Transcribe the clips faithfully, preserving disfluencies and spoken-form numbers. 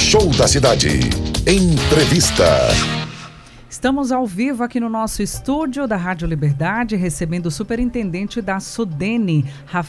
Show da Cidade. Entrevista. Estamos ao vivo aqui no nosso estúdio da Rádio Liberdade, recebendo o superintendente da SUDENE,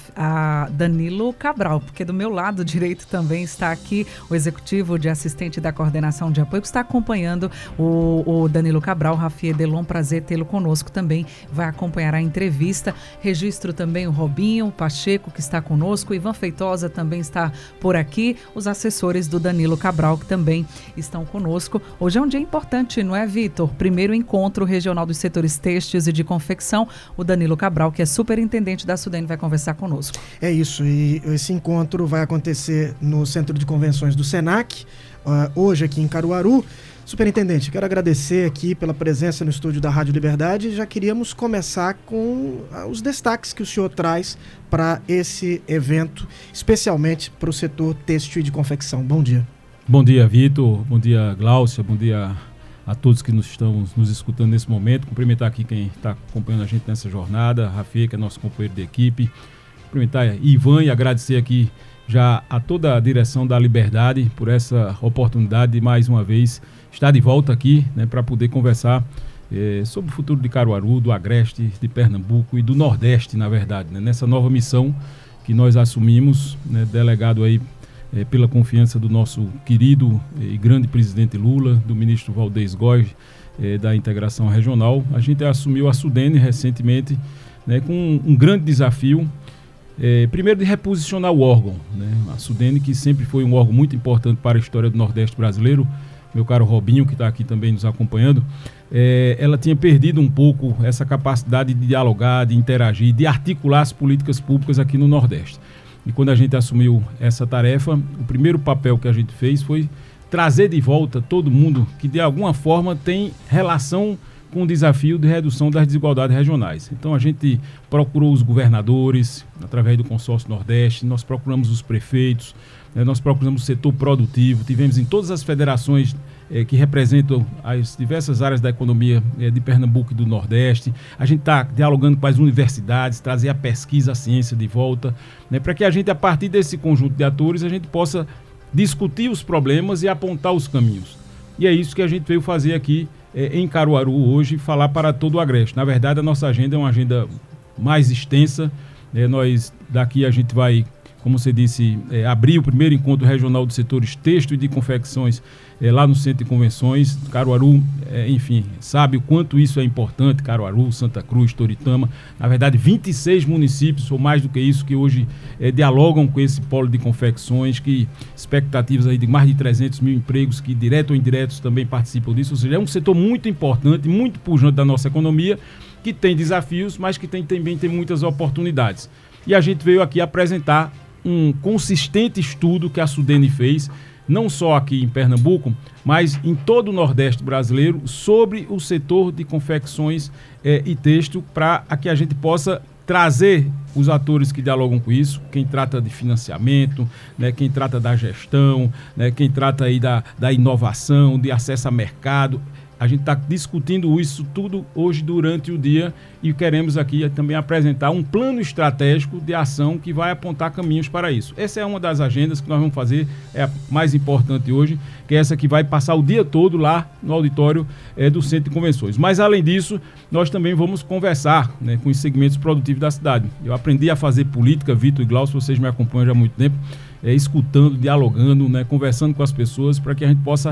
a Danilo Cabral, porque do meu lado direito também está aqui o executivo de assistente da coordenação de apoio, que está acompanhando o, o Danilo Cabral. Rafier Delon, prazer tê-lo conosco também, vai acompanhar a entrevista. Registro também o Robinho o Pacheco, que está conosco, o Ivan Feitosa também está por aqui, os assessores do Danilo Cabral, que também estão conosco. Hoje é um dia importante, não é, Vitor? Primeiro encontro regional dos setores têxteis e de confecção. O Danilo Cabral, que é superintendente da SUDENE, vai conversar conosco. É isso, e esse encontro vai acontecer no Centro de Convenções do SENAC, uh, hoje aqui em Caruaru. Superintendente, quero agradecer aqui pela presença no estúdio da Rádio Liberdade. Já queríamos começar com os destaques que o senhor traz para esse evento, especialmente para o setor têxtil e de confecção. Bom dia. Bom dia, Vitor. Bom dia, Gláucia. Bom dia a todos que nos estão nos escutando nesse momento. Cumprimentar aqui quem está acompanhando a gente nessa jornada, Rafier, que é nosso companheiro de equipe. Cumprimentar Ivan e agradecer aqui já a toda a direção da Liberdade por essa oportunidade de mais uma vez estar de volta aqui, né, para poder conversar eh, sobre o futuro de Caruaru, do Agreste, de Pernambuco e do Nordeste, na verdade, né, nessa nova missão que nós assumimos, né, delegado aí É, pela confiança do nosso querido e grande presidente Lula, do ministro Valdez Góes, é, da integração regional. A gente assumiu a SUDENE recentemente, né, com um, um grande desafio, é, primeiro de reposicionar o órgão, né? A SUDENE, que sempre foi um órgão muito importante para a história do Nordeste brasileiro, meu caro Robinho, que está aqui também nos acompanhando, é, ela tinha perdido um pouco essa capacidade de dialogar, de interagir, de articular as políticas públicas aqui no Nordeste. E quando a gente assumiu essa tarefa, o primeiro papel que a gente fez foi trazer de volta todo mundo que de alguma forma tem relação com o desafio de redução das desigualdades regionais. Então a gente procurou os governadores, através do Consórcio Nordeste, nós procuramos os prefeitos, né, nós procuramos o setor produtivo, tivemos em todas as federações eh, que representam as diversas áreas da economia eh, de Pernambuco e do Nordeste. A gente está dialogando com as universidades, trazer a pesquisa, a ciência de volta, né, para que a gente, a partir desse conjunto de atores, a gente possa discutir os problemas e apontar os caminhos. E é isso que a gente veio fazer aqui eh, em Caruaru hoje, falar para todo o Agreste. Na verdade, a nossa agenda é uma agenda mais extensa. Eh, nós, daqui a gente vai, como você disse, é, abrir o primeiro encontro regional dos setores têxtil e de confecções é, lá no Centro de Convenções. Caruaru, é, enfim, sabe o quanto isso é importante. Caruaru, Santa Cruz, Toritama, na verdade vinte e seis municípios, ou mais do que isso, que hoje é, dialogam com esse polo de confecções, que expectativas aí de mais de trezentos mil empregos que direto ou indiretos também participam disso. Ou seja, é um setor muito importante, muito pujante da nossa economia, que tem desafios, mas que tem, também tem muitas oportunidades. E a gente veio aqui apresentar um consistente estudo que a SUDENE fez, não só aqui em Pernambuco, mas em todo o Nordeste brasileiro, sobre o setor de confecções eh, e têxtil, para que a gente possa trazer os atores que dialogam com isso, quem trata de financiamento, né, quem trata da gestão, né, quem trata aí da, da inovação, de acesso a mercado. A gente está discutindo isso tudo hoje durante o dia e queremos aqui também apresentar um plano estratégico de ação que vai apontar caminhos para isso. Essa é uma das agendas que nós vamos fazer, é a mais importante hoje, que é essa que vai passar o dia todo lá no auditório é, do Centro de Convenções. Mas, além disso, nós também vamos conversar, né, com os segmentos produtivos da cidade. Eu aprendi a fazer política, Vitor e Glaucio, vocês me acompanham já há muito tempo, É, escutando, dialogando, né, conversando com as pessoas para que a gente possa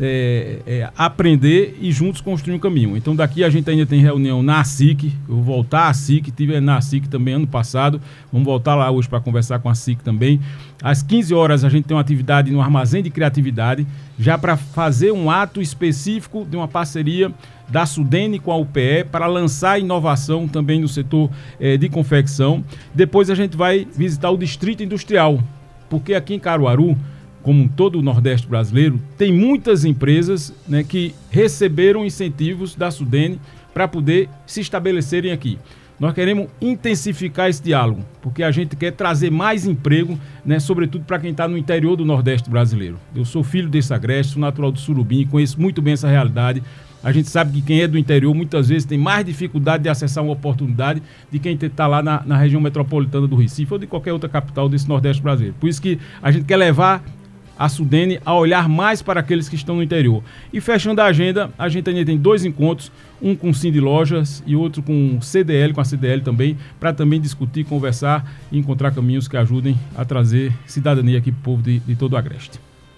é, é, aprender e juntos construir um caminho. Então daqui a gente ainda tem reunião na A S I C, eu vou voltar à A S I C, estive na A S I C também ano passado, vamos voltar lá hoje para conversar com a A S I C também. Às quinze horas a gente tem uma atividade no Armazém de Criatividade, já para fazer um ato específico de uma parceria da SUDENE com a U P E para lançar inovação também no setor é, de confecção. Depois a gente vai visitar o Distrito Industrial, porque aqui em Caruaru, como todo o Nordeste brasileiro, tem muitas empresas, né, que receberam incentivos da SUDENE para poder se estabelecerem aqui. Nós queremos intensificar esse diálogo, porque a gente quer trazer mais emprego, né, sobretudo para quem está no interior do Nordeste brasileiro. Eu sou filho desse Agreste, sou natural do Surubim, conheço muito bem essa realidade. A gente sabe que quem é do interior muitas vezes tem mais dificuldade de acessar uma oportunidade de quem está lá na, na região metropolitana do Recife ou de qualquer outra capital desse Nordeste brasileiro. Por isso que a gente quer levar a Sudene a olhar mais para aqueles que estão no interior. E fechando a agenda, a gente ainda tem dois encontros, um com o Cindy Lojas e outro com o C D L, com a C D L também, para também discutir, conversar e encontrar caminhos que ajudem a trazer cidadania aqui para o povo de, de todo o Agreste.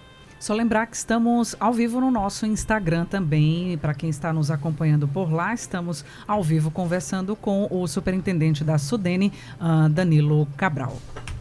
Só lembrar que estamos ao vivo no nosso Instagram também, para quem está nos acompanhando por lá, estamos ao vivo conversando com o superintendente da Sudene, uh, Danilo Cabral.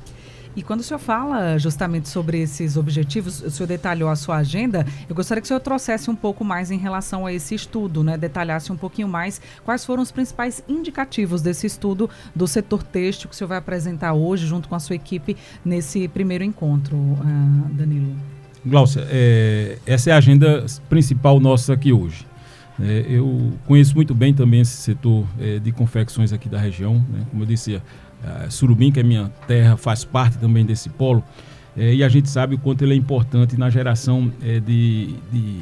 E quando o senhor fala justamente sobre esses objetivos, o senhor detalhou a sua agenda, eu gostaria que o senhor trouxesse um pouco mais em relação a esse estudo, né? Detalhasse um pouquinho mais quais foram os principais indicativos desse estudo do setor têxtil que o senhor vai apresentar hoje junto com a sua equipe nesse primeiro encontro, uh, Danilo. Gláucia, é, essa é a agenda principal nossa aqui hoje. É, eu conheço muito bem também esse setor é, de confecções aqui da região, né? Como eu disse, a Surubim, que é minha terra, faz parte também desse polo, é, e a gente sabe o quanto ele é importante na geração é, de, de,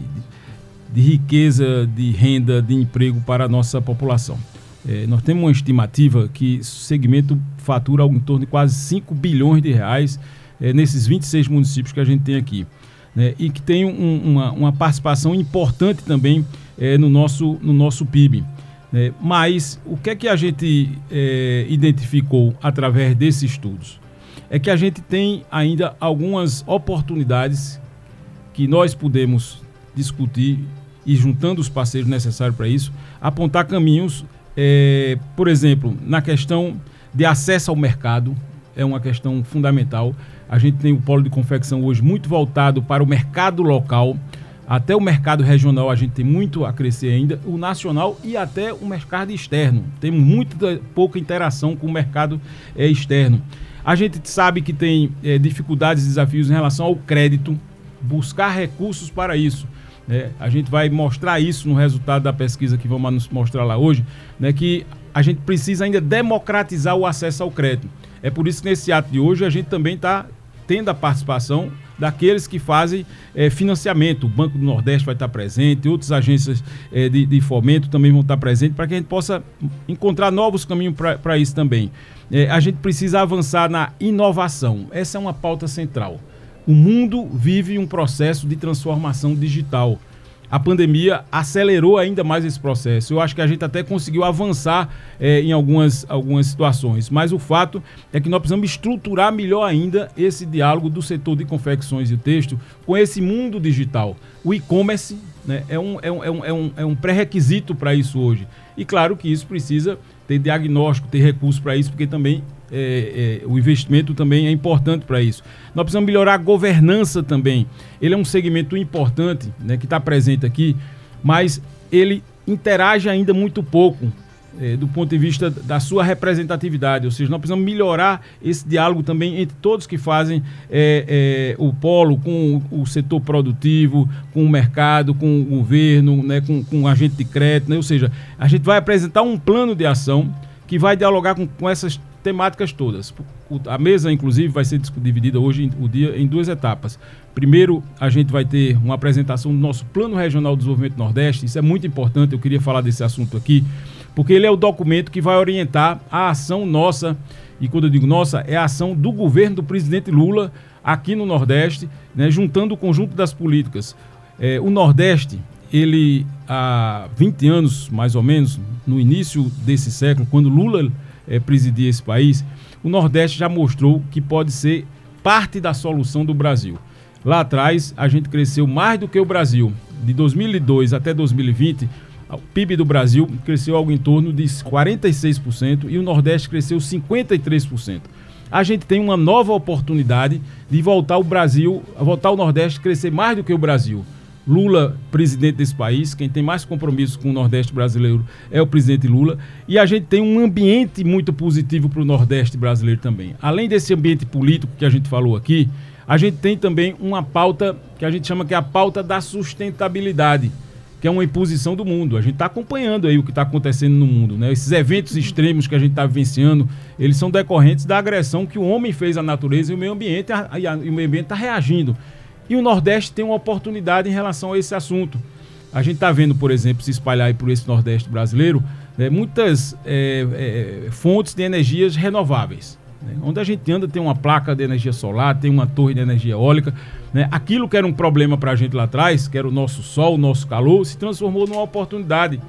de riqueza, de renda, de emprego para a nossa população. É, nós temos uma estimativa que o segmento fatura algo em torno de quase cinco bilhões de reais é, nesses vinte e seis municípios que a gente tem aqui, né? E que tem um, uma, uma participação importante também é, no, nosso, no nosso P I B. É, mas o que é que a gente é, identificou através desses estudos? É que a gente tem ainda algumas oportunidades que nós podemos discutir e, juntando os parceiros necessários para isso, apontar caminhos, é, por exemplo, na questão de acesso ao mercado, é uma questão fundamental. A gente tem o polo de confecção hoje muito voltado para o mercado local. Até o mercado regional a gente tem muito a crescer ainda, o nacional e até o mercado externo. Temos muito pouca interação com o mercado é, externo. A gente sabe que tem é, dificuldades e desafios em relação ao crédito, buscar recursos para isso. Né? A gente vai mostrar isso no resultado da pesquisa que vamos mostrar lá hoje, né? Que a gente precisa ainda democratizar o acesso ao crédito. É por isso que nesse ato de hoje a gente também está tendo a participação daqueles que fazem é, financiamento. O Banco do Nordeste vai estar presente, outras agências é, de, de fomento também vão estar presentes, para que a gente possa encontrar novos caminhos para isso também. É, a gente precisa avançar na inovação. Essa é uma pauta central. O mundo vive um processo de transformação digital. A pandemia acelerou ainda mais esse processo. Eu acho que a gente até conseguiu avançar é, em algumas, algumas situações, mas o fato é que nós precisamos estruturar melhor ainda esse diálogo do setor de confecções e têxtil com esse mundo digital. O e-commerce, né, é um, é um, é um, é um, é um pré-requisito para isso hoje. E claro que isso precisa ter diagnóstico, ter recursos para isso, porque também É, é, o investimento também é importante para isso. Nós precisamos melhorar a governança também. Ele é um segmento importante, né, que está presente aqui, mas ele interage ainda muito pouco é, do ponto de vista da sua representatividade. Ou seja, nós precisamos melhorar esse diálogo também entre todos que fazem é, é, o polo com o, o setor produtivo, com o mercado, com o governo, né, com, com o agente de crédito, né? Ou seja, a gente vai apresentar um plano de ação que vai dialogar com, com essas temáticas todas. A mesa, inclusive, vai ser dividida hoje o dia em duas etapas. Primeiro, a gente vai ter uma apresentação do nosso Plano Regional de Desenvolvimento Nordeste. Isso é muito importante, eu queria falar desse assunto aqui, porque ele é o documento que vai orientar a ação nossa, e quando eu digo nossa, é a ação do governo do presidente Lula aqui no Nordeste, né, juntando o conjunto das políticas. É, o Nordeste, ele há vinte anos, mais ou menos, no início desse século, quando Lula É, presidir esse país, o Nordeste já mostrou que pode ser parte da solução do Brasil. Lá atrás, a gente cresceu mais do que o Brasil. De dois mil e dois até dois mil e vinte, o P I B do Brasil cresceu algo em torno de quarenta e seis por cento e o Nordeste cresceu cinquenta e três por cento. A gente tem uma nova oportunidade de voltar o Brasil, voltar o Nordeste a crescer mais do que o Brasil. Lula, presidente desse país, quem tem mais compromisso com o Nordeste brasileiro é o presidente Lula, e a gente tem um ambiente muito positivo para o Nordeste brasileiro também. Além desse ambiente político que a gente falou aqui, a gente tem também uma pauta que a gente chama que é a pauta da sustentabilidade, que é uma imposição do mundo. A gente está acompanhando aí o que está acontecendo no mundo, né? Esses eventos extremos que a gente está vivenciando, eles são decorrentes da agressão que o homem fez à natureza e o meio ambiente, a, a, e o meio ambiente está reagindo. E o Nordeste tem uma oportunidade em relação a esse assunto. A gente está vendo, por exemplo, se espalhar aí por esse Nordeste brasileiro, né, muitas é, é, fontes de energias renováveis. Né? Onde a gente anda tem uma placa de energia solar, tem uma torre de energia eólica. Né? Aquilo que era um problema para a gente lá atrás, que era o nosso sol, o nosso calor, se transformou numa oportunidade.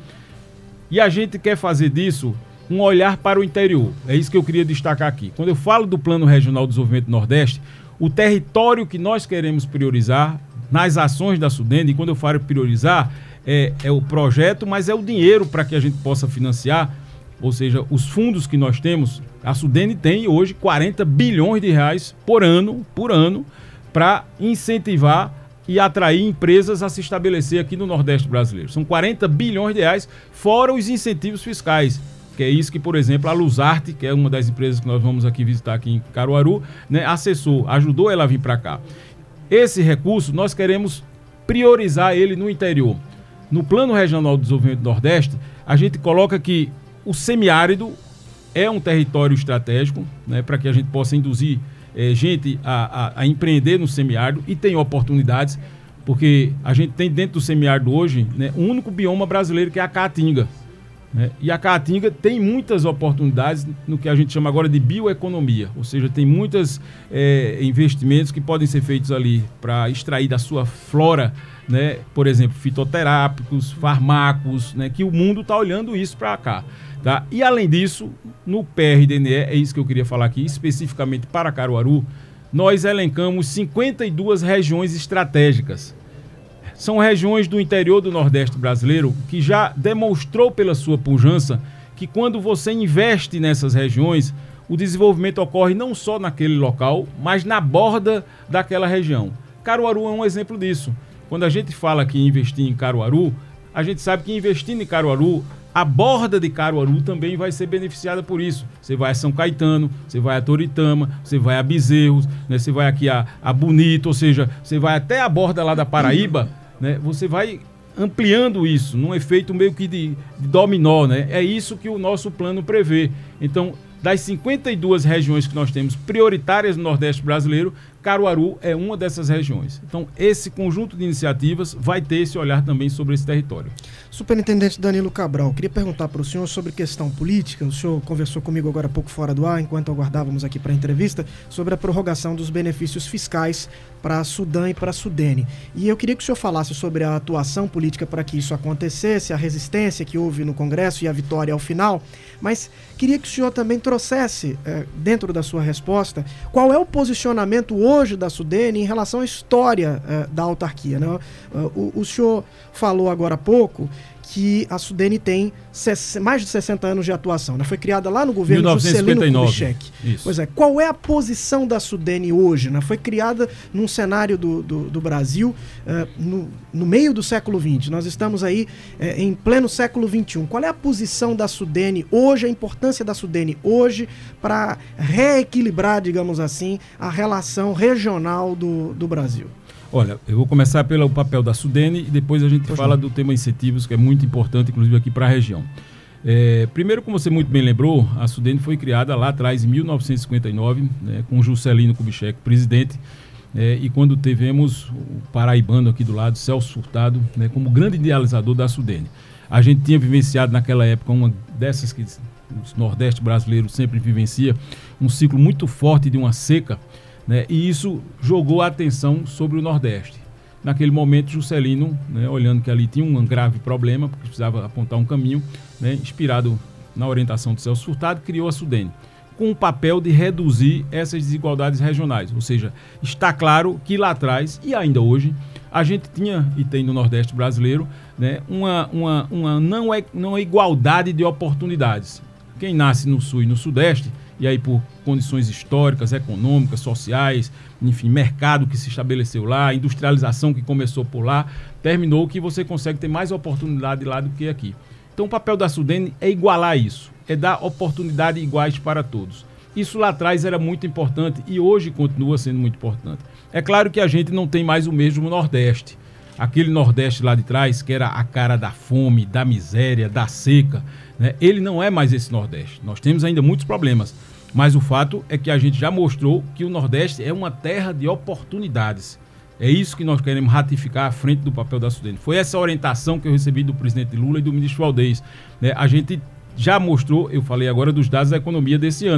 E a gente quer fazer disso um olhar para o interior. É isso que eu queria destacar aqui. Quando eu falo do Plano Regional de Desenvolvimento do Nordeste, o território que nós queremos priorizar nas ações da Sudene, e quando eu falo priorizar, é, é o projeto, mas é o dinheiro para que a gente possa financiar, ou seja, os fundos que nós temos. A Sudene tem hoje quarenta bilhões de reais por ano, por ano, para incentivar e atrair empresas a se estabelecer aqui no Nordeste brasileiro. São quarenta bilhões de reais, fora os incentivos fiscais, que é isso que, por exemplo, a Luzarte, que é uma das empresas que nós vamos aqui visitar aqui em Caruaru, né, acessou, ajudou ela a vir para cá. Esse recurso, nós queremos priorizar ele no interior. No Plano Regional de Desenvolvimento do Nordeste, a gente coloca que o semiárido é um território estratégico, né, para que a gente possa induzir eh, gente a, a, a empreender no semiárido, e tem oportunidades, porque a gente tem dentro do semiárido hoje, né, o único bioma brasileiro que é a Caatinga. Né? E a Caatinga tem muitas oportunidades no que a gente chama agora de bioeconomia, ou seja, tem muitos é, investimentos que podem ser feitos ali para extrair da sua flora, né? Por exemplo, fitoterápicos, farmacos, né? Que o mundo está olhando isso para cá. Tá? E além disso, no P R D N E, é isso que eu queria falar aqui, especificamente para Caruaru, nós elencamos cinquenta e duas regiões estratégicas. São regiões do interior do Nordeste brasileiro que já demonstrou pela sua pujança que quando você investe nessas regiões, o desenvolvimento ocorre não só naquele local, mas na borda daquela região. Caruaru é um exemplo disso. Quando a gente fala que investir em Caruaru, a gente sabe que investindo em Caruaru, a borda de Caruaru também vai ser beneficiada por isso. Você vai a São Caetano, você vai a Toritama, você vai a Bezerros, né? Você vai aqui a, a Bonito, ou seja, você vai até a borda lá da Paraíba, né? Você vai ampliando isso, num efeito meio que de, de dominó, né? É isso que o nosso plano prevê. Então, das cinquenta e duas regiões que nós temos prioritárias no Nordeste brasileiro, Caruaru é uma dessas regiões. Então, esse conjunto de iniciativas vai ter esse olhar também sobre esse território. Superintendente Danilo Cabral, queria perguntar para o senhor sobre questão política. O senhor conversou comigo agora há pouco fora do ar, enquanto aguardávamos aqui para a entrevista, sobre a prorrogação dos benefícios fiscais para a Sudam e para a Sudene. E eu queria que o senhor falasse sobre a atuação política para que isso acontecesse, a resistência que houve no Congresso e a vitória ao final, mas queria que o senhor também trouxesse, eh, dentro da sua resposta, qual é o posicionamento hoje da Sudene em relação à história eh, da autarquia, né? O, o senhor falou agora há pouco que a Sudene tem mais de sessenta anos de atuação, né? Foi criada lá no governo Juscelino Kubitschek. Pois é, qual é a posição da Sudene hoje, né? Foi criada num cenário do, do, do Brasil uh, no, no meio do século vinte. Nós estamos aí uh, em pleno século vinte e um. Qual é a posição da Sudene hoje, a importância da Sudene hoje para reequilibrar, digamos assim, a relação regional do, do Brasil? Olha, eu vou começar pelo papel da Sudene e depois a gente Poxa fala não. do tema incentivos, que é muito importante, inclusive aqui para a região. É, primeiro, como você muito bem lembrou, a Sudene foi criada lá atrás, em mil novecentos e cinquenta e nove, né, com Juscelino Kubitschek, presidente, é, e quando tivemos o paraibano aqui do lado, Celso Furtado, né, como grande idealizador da Sudene. A gente tinha vivenciado naquela época uma dessas que o Nordeste brasileiro sempre vivencia, um ciclo muito forte de uma seca, né, e isso jogou a atenção sobre o Nordeste. Naquele momento, Juscelino, né, olhando que ali tinha um grave problema, porque precisava apontar um caminho, né, inspirado na orientação de Celso Furtado, criou a Sudene, com o papel de reduzir essas desigualdades regionais. Ou seja, está claro que lá atrás, e ainda hoje, a gente tinha e tem no Nordeste brasileiro, né, uma, uma, uma não, é, não é igualdade de oportunidades. Quem nasce no Sul e no Sudeste, e aí por condições históricas, econômicas, sociais, enfim, mercado que se estabeleceu lá, industrialização que começou por lá, terminou que você consegue ter mais oportunidade lá do que aqui. Então o papel da Sudene é igualar isso, é dar oportunidades iguais para todos. Isso lá atrás era muito importante e hoje continua sendo muito importante. É claro que a gente não tem mais o mesmo Nordeste. Aquele Nordeste lá de trás, que era a cara da fome, da miséria, da seca, né? Ele não é mais esse Nordeste. Nós temos ainda muitos problemas. Mas o fato é que a gente já mostrou que o Nordeste é uma terra de oportunidades. É isso que nós queremos ratificar à frente do papel da Sudene. Foi essa orientação que eu recebi do presidente Lula e do ministro Valdez. Né? A gente já mostrou, eu falei agora dos dados da economia desse ano,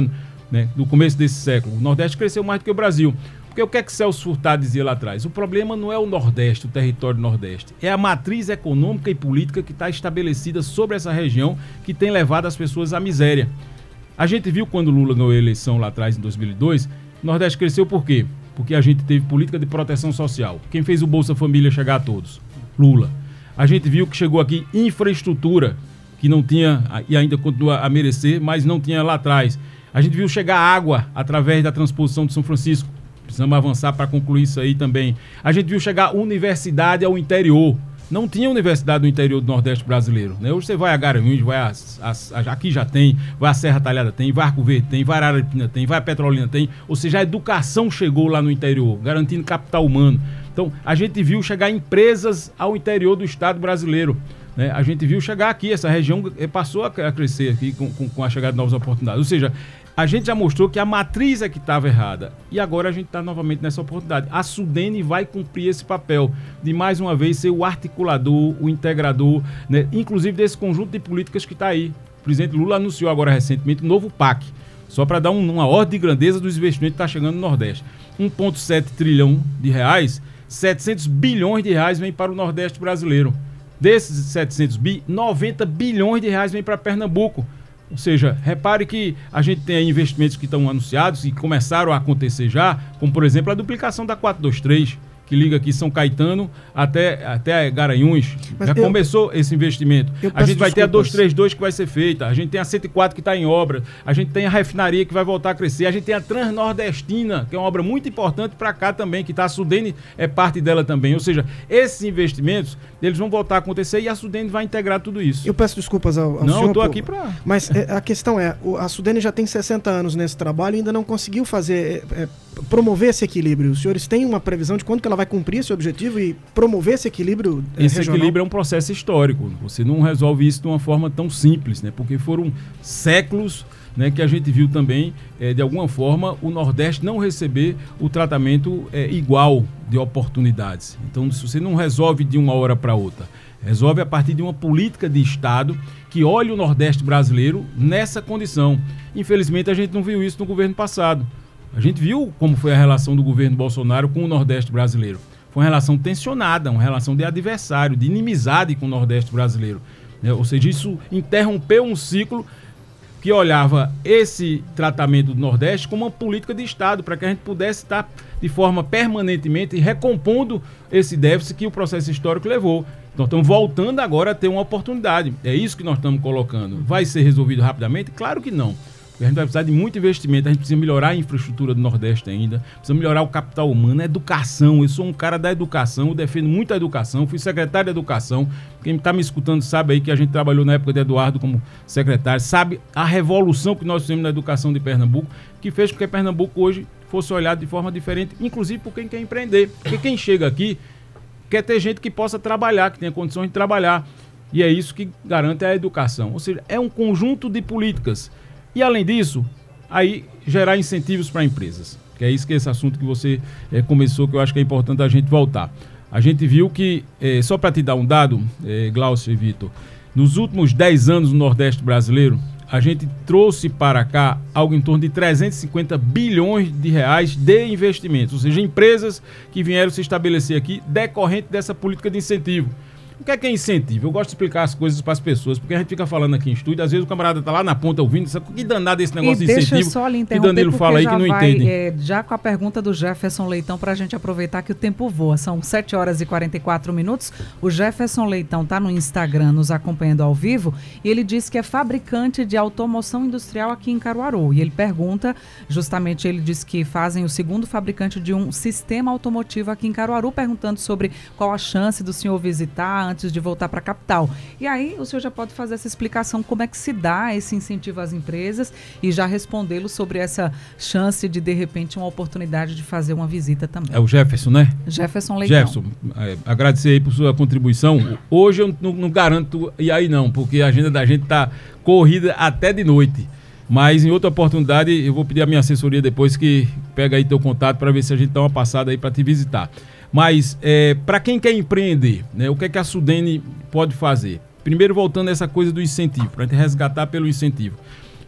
né, do começo desse século. O Nordeste cresceu mais do que o Brasil. Porque o que é que Celso Furtado dizia lá atrás? O problema não é o Nordeste, o território do Nordeste. É a matriz econômica e política que está estabelecida sobre essa região que tem levado as pessoas à miséria. A gente viu quando Lula ganhou a eleição lá atrás, em dois mil e dois, o Nordeste cresceu por quê? Porque a gente teve política de proteção social. Quem fez o Bolsa Família chegar a todos? Lula. A gente viu que chegou aqui infraestrutura, que não tinha e ainda continua a merecer, mas não tinha lá atrás. A gente viu chegar água através da transposição de São Francisco. Precisamos avançar para concluir isso aí também. A gente viu chegar universidade ao interior. Não tinha universidade no interior do Nordeste brasileiro, né? Hoje você vai a Garanhuns, vai a, a, a, aqui já tem, vai a Serra Talhada tem, vai a Arco Verde tem, vai a Araripina tem, vai a Petrolina tem. Ou seja, a educação chegou lá no interior, garantindo capital humano. Então, a gente viu chegar empresas ao interior do estado brasileiro, né? A gente viu chegar aqui, essa região passou a crescer aqui com, com, com a chegada de novas oportunidades. Ou seja, a gente já mostrou que a matriz é que estava errada. E agora a gente está novamente nessa oportunidade. A Sudene vai cumprir esse papel de, mais uma vez, ser o articulador, o integrador, né? Inclusive desse conjunto de políticas que está aí. O presidente Lula anunciou agora recentemente o novo P A C, só para dar um, uma ordem de grandeza dos investimentos que está chegando no Nordeste. um vírgula sete trilhão de reais, setecentos bilhões de reais vem para o Nordeste brasileiro. Desses setecentos bi, noventa bilhões de reais vem para Pernambuco. Ou seja, repare que a gente tem aí investimentos que estão anunciados e começaram a acontecer já, como por exemplo a duplicação da quatrocentos e vinte e três, que liga aqui São Caetano até, até Garanhuns. Mas já eu, começou esse investimento. A gente vai desculpas. ter a duzentos e trinta e dois que vai ser feita, a gente tem a cento e quatro que está em obra, a gente tem a refinaria que vai voltar a crescer, a gente tem a Transnordestina, que é uma obra muito importante para cá também, que está a Sudene é parte dela também. Ou seja, esses investimentos, eles vão voltar a acontecer e a Sudene vai integrar tudo isso. Eu peço desculpas ao, ao não, senhor. Não, estou aqui para... Mas é, a questão é, a Sudene já tem sessenta anos nesse trabalho e ainda não conseguiu fazer, é, promover esse equilíbrio. Os senhores têm uma previsão de quando que ela vai cumprir esse objetivo e promover esse equilíbrio Esse regional? equilíbrio é um processo histórico. Você não resolve isso de uma forma tão simples, né? Porque foram séculos, né, que a gente viu também, é, de alguma forma, o Nordeste não receber o tratamento é, igual de oportunidades. Então, se você não resolve de uma hora para outra, resolve a partir de uma política de Estado que olhe o Nordeste brasileiro nessa condição. Infelizmente, a gente não viu isso no governo passado. A gente viu como foi a relação do governo Bolsonaro com o Nordeste brasileiro. Foi uma relação tensionada, uma relação de adversário, de inimizade com o Nordeste brasileiro. Né? Ou seja, isso interrompeu um ciclo que olhava esse tratamento do Nordeste como uma política de Estado, para que a gente pudesse estar de forma permanentemente recompondo esse déficit que o processo histórico levou. Nós estamos voltando agora a ter uma oportunidade. É isso que nós estamos colocando. Vai ser resolvido rapidamente? Claro que não. A gente vai precisar de muito investimento, a gente precisa melhorar a infraestrutura do Nordeste ainda, precisa melhorar o capital humano, a educação. Eu sou um cara da educação, eu defendo muito a educação, fui secretário de educação. Quem está me escutando sabe aí que a gente trabalhou na época de Eduardo como secretário, sabe a revolução que nós fizemos na educação de Pernambuco, que fez com que Pernambuco hoje fosse olhado de forma diferente, inclusive por quem quer empreender. Porque quem chega aqui quer ter gente que possa trabalhar, que tenha condições de trabalhar. E é isso que garante a educação. Ou seja, é um conjunto de políticas. E, além disso, aí gerar incentivos para empresas. Que é isso que é esse assunto que você é, começou, que eu acho que é importante a gente voltar. A gente viu que, é, só para te dar um dado, é, Glaucio e Vitor, nos últimos dez anos no Nordeste brasileiro, a gente trouxe para cá algo em torno de trezentos e cinquenta bilhões de reais de investimentos. Ou seja, empresas que vieram se estabelecer aqui decorrente dessa política de incentivo. O que é que é incentivo? Eu gosto de explicar as coisas para as pessoas, porque a gente fica falando aqui em estúdio, às vezes o camarada está lá na ponta ouvindo, sabe que danado esse negócio e de incentivo, deixa eu só lhe interromper, que Danilo fala aí que não vai, entende. É, já com a pergunta do Jefferson Leitão, para a gente aproveitar que o tempo voa, são sete horas e quarenta e quatro minutos, o Jefferson Leitão está no Instagram nos acompanhando ao vivo, e ele diz que é fabricante de automoção industrial aqui em Caruaru, e ele pergunta, justamente ele diz que fazem o segundo fabricante de um sistema automotivo aqui em Caruaru, perguntando sobre qual a chance do senhor visitar antes de voltar para capital. E aí o senhor já pode fazer essa explicação como é que se dá esse incentivo às empresas e já respondê-lo sobre essa chance de, de repente, uma oportunidade de fazer uma visita também. É o Jefferson, né? Jefferson Leitão. Jefferson, é, agradecer aí por sua contribuição. Hoje eu não, não garanto ir aí não, porque a agenda da gente está corrida até de noite. Mas em outra oportunidade eu vou pedir a minha assessoria depois que pega aí teu contato para ver se a gente dá uma passada aí para te visitar. Mas, é, para quem quer empreender, né, o que é que a Sudene pode fazer? Primeiro, voltando a essa coisa do incentivo, para a gente resgatar pelo incentivo.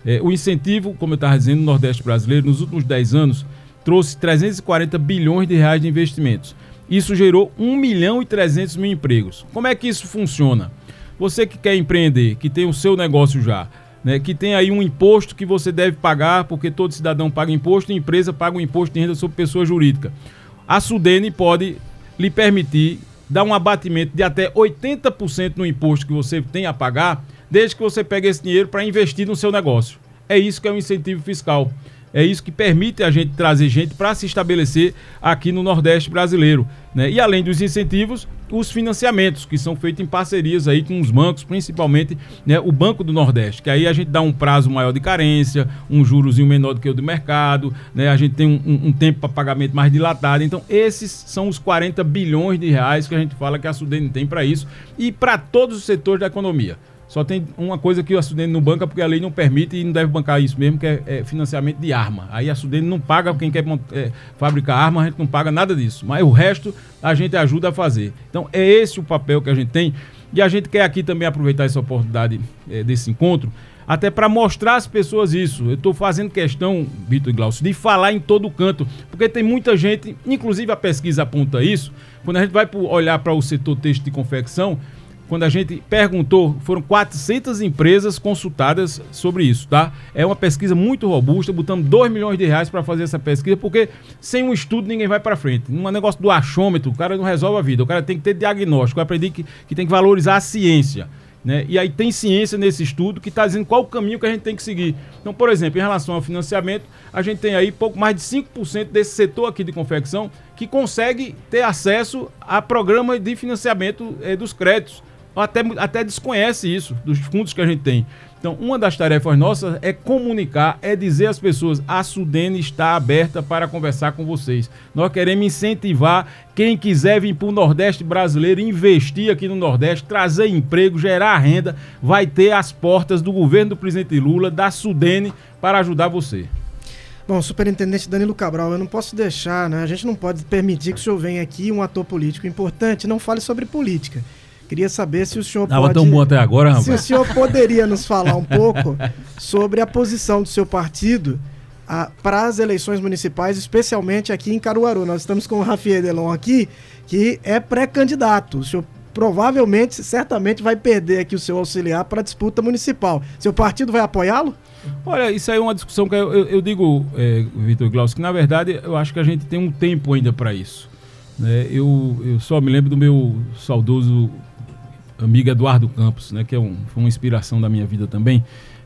É, o incentivo, como eu estava dizendo, no Nordeste brasileiro, nos últimos dez anos, trouxe trezentos e quarenta bilhões de reais de investimentos. Isso gerou um milhão e trezentos mil empregos. Como é que isso funciona? Você que quer empreender, que tem o seu negócio já, né, que tem aí um imposto que você deve pagar, porque todo cidadão paga imposto e a empresa paga um imposto de renda sobre pessoa jurídica. A Sudene pode lhe permitir dar um abatimento de até oitenta por cento no imposto que você tem a pagar, desde que você pegue esse dinheiro para investir no seu negócio. É isso que é um incentivo fiscal. É isso que permite a gente trazer gente para se estabelecer aqui no Nordeste brasileiro, né? E além dos incentivos, os financiamentos, que são feitos em parcerias aí com os bancos, principalmente, né, o Banco do Nordeste, que aí a gente dá um prazo maior de carência, um jurozinho menor do que o do mercado, né? A gente tem um, um, um tempo para pagamento mais dilatado. Então, esses são os quarenta bilhões de reais que a gente fala que a Sudene tem para isso e para todos os setores da economia. Só tem uma coisa que a Sudene não banca, porque a lei não permite e não deve bancar isso mesmo, que é, é financiamento de arma. Aí a Sudene não paga quem quer é, fabricar arma, a gente não paga nada disso. Mas o resto a gente ajuda a fazer. Então é esse o papel que a gente tem. E a gente quer aqui também aproveitar essa oportunidade é, desse encontro, até para mostrar às pessoas isso. Eu estou fazendo questão, Vitor e Glaucio, de falar em todo canto, porque tem muita gente, inclusive a pesquisa aponta isso, quando a gente vai olhar para o setor têxtil de confecção, quando a gente perguntou, foram quatrocentas empresas consultadas sobre isso, tá? É uma pesquisa muito robusta, botamos dois milhões de reais para fazer essa pesquisa, porque sem um estudo ninguém vai para frente. Um negócio do achômetro, o cara não resolve a vida, o cara tem que ter diagnóstico, eu aprendi que, que tem que valorizar a ciência, né? E aí tem ciência nesse estudo que está dizendo qual o caminho que a gente tem que seguir. Então, por exemplo, em relação ao financiamento, a gente tem aí pouco mais de cinco por cento desse setor aqui de confecção que consegue ter acesso a programa de financiamento eh, dos créditos. Até, até desconhece isso, dos fundos que a gente tem. Então, uma das tarefas nossas é comunicar, é dizer às pessoas, a Sudene está aberta para conversar com vocês. Nós queremos incentivar quem quiser vir para o Nordeste brasileiro, investir aqui no Nordeste, trazer emprego, gerar renda, vai ter as portas do governo do presidente Lula, da Sudene, para ajudar você. Bom, superintendente Danilo Cabral, eu não posso deixar, né? A gente não pode permitir que o senhor venha aqui, um ator político importante, não fale sobre política. Queria saber se o senhor Tava pode... tão bom até agora, rapaz. Se o senhor poderia nos falar um pouco sobre a posição do seu partido para as eleições municipais, especialmente aqui em Caruaru. Nós estamos com o Rafael Delon aqui, que é pré-candidato. O senhor provavelmente, certamente, vai perder aqui o seu auxiliar para a disputa municipal. Seu partido vai apoiá-lo? Olha, isso aí é uma discussão que eu, eu, eu digo, é, Vitor Glaucio, que na verdade eu acho que a gente tem um tempo ainda para isso. Né? Eu, eu só me lembro do meu saudoso amigo Eduardo Campos, né, que é um, foi uma inspiração da minha vida também,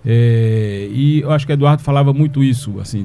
é, e eu acho que Eduardo falava muito isso, assim,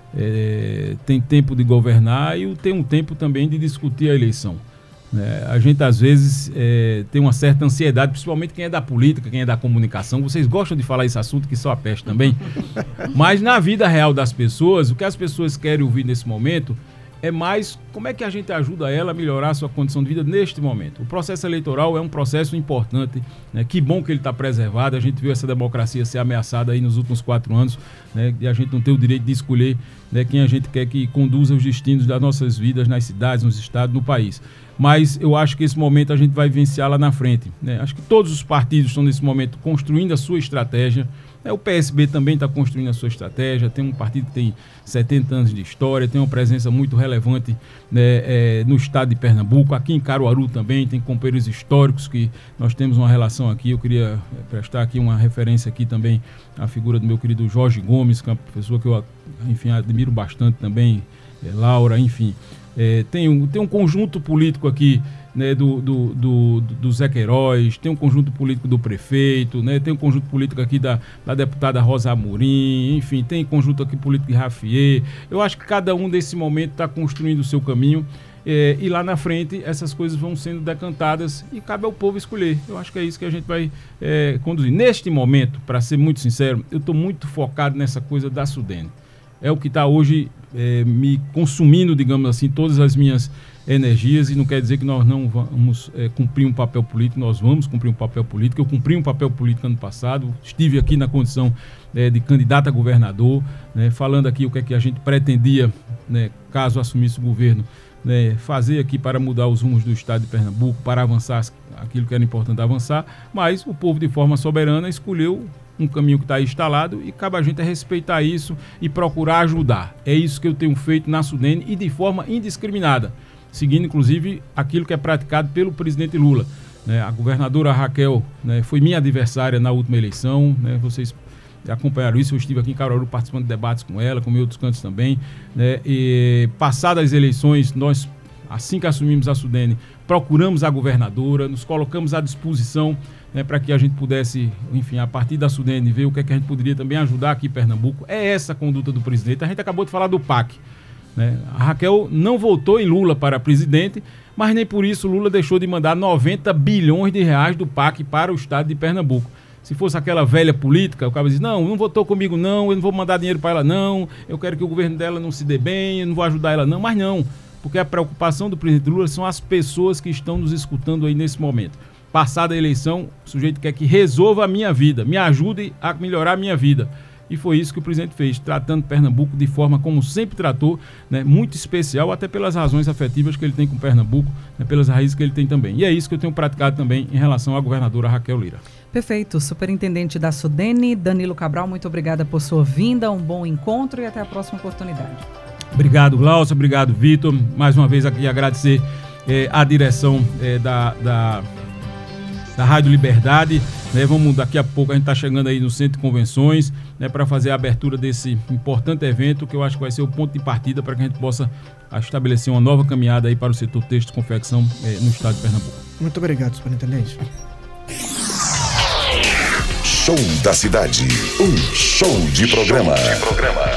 é, tem tempo de governar e tem um tempo também de discutir a eleição. Né? A gente às vezes é, tem uma certa ansiedade, principalmente quem é da política, quem é da comunicação, vocês gostam de falar esse assunto que só a peste também, mas na vida real das pessoas, o que as pessoas querem ouvir nesse momento é mais como é que a gente ajuda ela a melhorar a sua condição de vida neste momento. O processo eleitoral é um processo importante, né? Que bom que ele está preservado. A gente viu essa democracia ser ameaçada aí nos últimos quatro anos, né? E a gente não tem o direito de escolher, né, quem a gente quer que conduza os destinos das nossas vidas nas cidades, nos estados, no país. Mas eu acho que esse momento a gente vai vivenciar lá na frente, né? Acho que todos os partidos estão nesse momento construindo a sua estratégia. O P S B também está construindo a sua estratégia, tem um partido que tem setenta anos de história, tem uma presença muito relevante, né, é, no estado de Pernambuco, aqui em Caruaru também, tem companheiros históricos que nós temos uma relação aqui. Eu queria prestar aqui uma referência aqui também à figura do meu querido Jorge Gomes, que é uma pessoa que eu, enfim, admiro bastante também, é, Laura, enfim. É, tem, um, tem um conjunto político aqui, né, do, do, do, do Zé Queiroz, tem um conjunto político do prefeito, né, tem um conjunto político aqui da, da deputada Rosa Amorim, enfim, tem conjunto aqui político de Rafier. Eu acho que cada um desse momento está construindo o seu caminho, é, e lá na frente essas coisas vão sendo decantadas e cabe ao povo escolher. Eu acho que é isso que a gente vai é, conduzir. Neste momento, para ser muito sincero, eu estou muito focado nessa coisa da Sudene. É o que está hoje é, me consumindo, digamos assim, todas as minhas energias, e não quer dizer que nós não vamos é, cumprir um papel político. Nós vamos cumprir um papel político. Eu cumpri um papel político ano passado, estive aqui na condição é, de candidato a governador, né, falando aqui o que é que a gente pretendia, né, caso assumisse o governo, né, fazer aqui para mudar os rumos do estado de Pernambuco, para avançar aquilo que era importante avançar, mas o povo de forma soberana escolheu um caminho que está instalado e cabe a gente respeitar isso e procurar ajudar. É isso que eu tenho feito na Sudene e de forma indiscriminada, seguindo inclusive aquilo que é praticado pelo presidente Lula. Né? A governadora Raquel, né, foi minha adversária na última eleição, né? Vocês acompanharam isso, eu estive aqui em Caruaru participando de debates com ela, com outros cantos também, né? E passadas as eleições, nós, assim que assumimos a Sudene, procuramos a governadora, nos colocamos à disposição, né, para que a gente pudesse, enfim, a partir da Sudene, ver o que, é que a gente poderia também ajudar aqui em Pernambuco. É essa a conduta do presidente. A gente acabou de falar do P A C, né? A Raquel não votou em Lula para presidente, mas nem por isso Lula deixou de mandar noventa bilhões de reais do P A C para o estado de Pernambuco. Se fosse aquela velha política, o cara diz, não, não votou comigo não, eu não vou mandar dinheiro para ela não, eu quero que o governo dela não se dê bem, eu não vou ajudar ela não, mas não, porque a preocupação do presidente Lula são as pessoas que estão nos escutando aí nesse momento. Passada a eleição, o sujeito quer que resolva a minha vida, me ajude a melhorar a minha vida. E foi isso que o presidente fez, tratando Pernambuco de forma como sempre tratou, né, muito especial, até pelas razões afetivas que ele tem com Pernambuco, né, pelas raízes que ele tem também. E é isso que eu tenho praticado também em relação à governadora Raquel Lira. Perfeito. Superintendente da Sudene, Danilo Cabral, muito obrigada por sua vinda, um bom encontro e até a próxima oportunidade. Obrigado, Glaucio, obrigado, Vitor. Mais uma vez aqui agradecer eh, a direção eh, da, da, da Rádio Liberdade. Né? Vamos, daqui a pouco, a gente está chegando aí no Centro de Convenções, né, para fazer a abertura desse importante evento, que eu acho que vai ser o ponto de partida para que a gente possa estabelecer uma nova caminhada aí para o setor têxtil e confecção eh, no estado de Pernambuco. Muito obrigado, superintendente. Show da Cidade. Um show de programa. Show de programa.